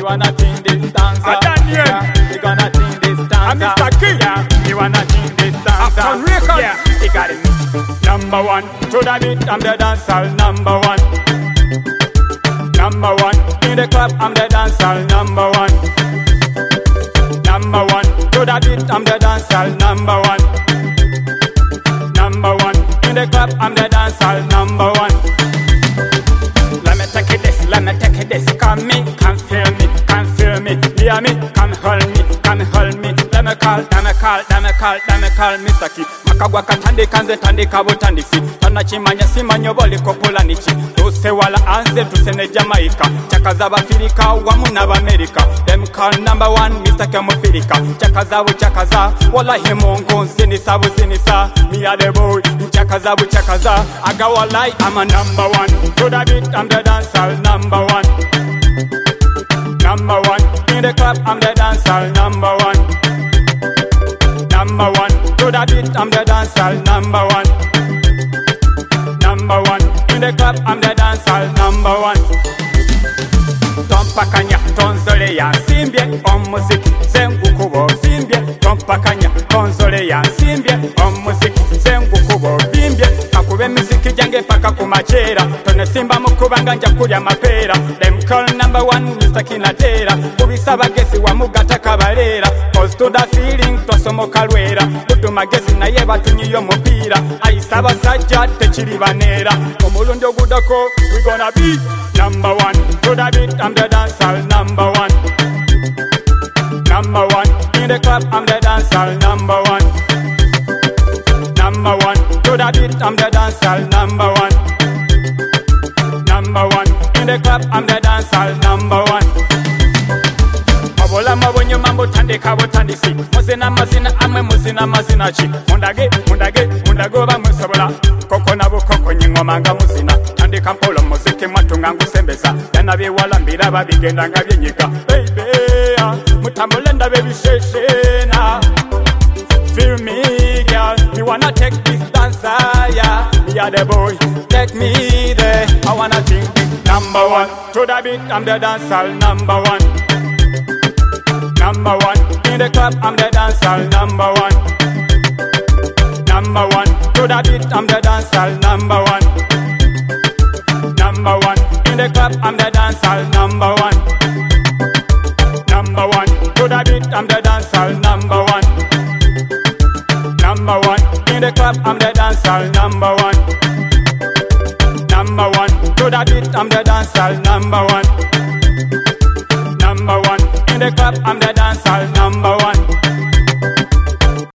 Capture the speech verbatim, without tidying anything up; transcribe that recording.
wanna sing this dance. A Daniel. Yeah, we gonna sing this dance. And Mister King. Yeah, we wanna sing this dance. Action Records. Yeah, he got it. Number one, to the beat, I'm the dancehall number one. Number one, in the club, I'm the dancehall number one. Number one, to the beat, I'm the dancehall number one. Number one, in the club, I'm the dancehall number one. Let me take it this, let me take it this. Come me, come feel me, come feel me. Hear me, come hold me, come hold me. Let me call, let me call, let me call, let me call Mister Key. Makagwa katandika nze tandika butandisi. Tanachimanya simanya boli kopula nichi. Tuse wala anze tuse ne Jamaica. Chaka z'Abafirika wamu n'Abamerika. Them call number one Mister K Mufirika. Chaka zabu chaka za wallahi mongo zinisa buzinisa. Me a the boy chaka zabu chaka za. Aga wallahi I'm a number one. To the beat I'm the dancehall number one. Number one in the club I'm the dancehall number one. Number one to the beat I'm the dancehall number one. Number one in the club I'm the dancehall number one. Tompakanya tonzole ya simbye omuziki sengukubo simbye. Tompakanya tonzole ya simbye omuziki sengukubo bimbye. Akube muziki jange paka kumachera. Tone simba mukubanga nja kulya mapera. Them call number one Mister Kinatera. Kubisa bagesi wa mugata kabalera. Cause to the feeling tosomoka lwera. Butu magezi naye batunyiyo mupira. Ayisaba sajja tekiri banera. Omulundi ogudako we gonna be number one. To the beat I'm the dancehall number one. Number one in the club I'm the dancehall number one. Number one to the beat I'm the dancehall number one. Number one in the club I'm the dancehall number one. Mabola mabonyo mambo tandika botandisi. Muzina mazina amwe muzina mazina chi. Mundage mundage mundago bamusobola. Koko nabo koko nyingomanga muzina. Tandika mpolo muziki matunga ngusembeza. Yana bewalambira babigenda nga byenyiga. Baby mutambule ndabe bisheshena. Feel me girl, me wanna take this dance higher. Me a the boy, take me there. I wanna think it number one. To the beat I'm the dancehall number one. Number one in the club I'm the dancehall number one. Number one to the beat I'm the dancehall number one. Number one in the club I'm the dancehall number one. Number one to the beat I'm the dancehall number one. Number one in the club I'm the dancehall number one. Number one to the beat I'm the dancehall number one. Number one in the club I'm the dancehall